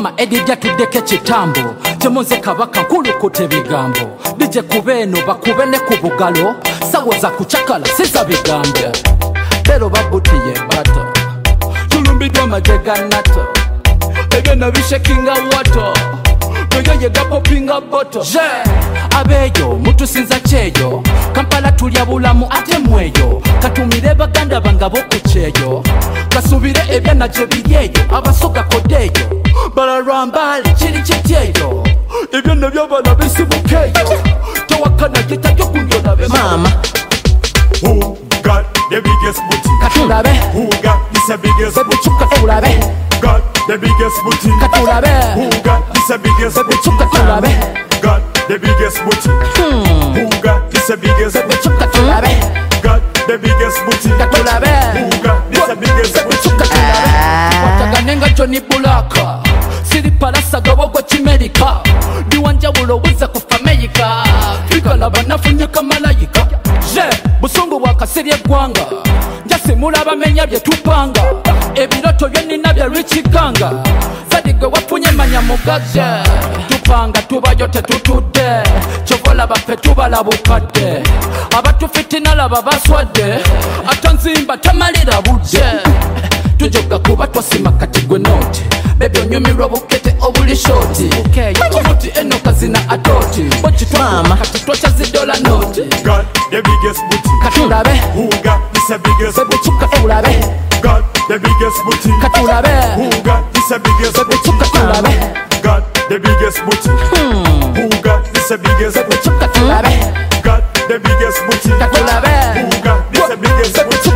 mama edijja tuddeko ekitambo kyemunze kabaka nkulukute bigambo bije kubeeno bakube ne ku bugalo sawo za kucakala siza bigambo lero babutiye bato tulumbiddwa amajega nato ebyonna bishekinga wato noyo yegapopinga boto abeeyo mutusinza kyeyo Kampala tulya bulamu ate mweyo katumire baganda banga bokukyeyo kasubire ebyana gye biryeyo abasoga kodeyo balalwambali kiri kityeyo ebyonna byabana bisibukeyo towakana gitayo kundyona be mama. Who got the biggest booty? Katulabe. Who got this a biggest booty? Katulabe. Got the biggest booty. Katulabe. Who got this a biggest booty? Katulabe. Got the biggest booty. Who got this a biggest booty? Katulabe. Got the biggest booty. Katulabe. Who got this a biggest booty? Wataganenga Johnny Bulaka Siri palasa gawogwa chimerika Diwanja ulowiza kufa Amerika Fikala banafunye kamalayika Je, busungu wakasiri gwanga Njasi mulaba menya bye tupanga Ebiroto byenina bya Richiganga Sadigwe wafunye manya mugaje Tupanga tuba yote tutude Chokola bafe tubala bukade Abatufitina laba baswade Atanzimba tamalira budde tujoga kuba twasima kati gwe noti bebe onyumirwa bukete obuli shoti omuti eno kazina atoti bokitwama kati twachazidola noti got the biggest booty katulabe who got this a biggest booty katulabe got the biggest booty katulabe who got this a biggest booty katulabe got the biggest booty who got this a biggest booty katulabe got the biggest booty katulabe who got this a biggest booty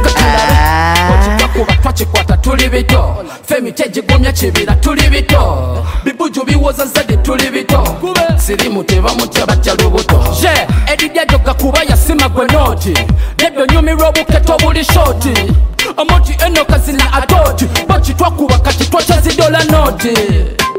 kuba twakikwata tuli bito femi tegigumya kibira tuli bito bibuju biwoza zade tuli bito sirimu tebamutya batya lubuto je edidyajoga kuba yasima gwe noti nebyo nyumirwa obukete obuli shoti amoti eno kazina atoti bakitwakuba kati twakyazidola noti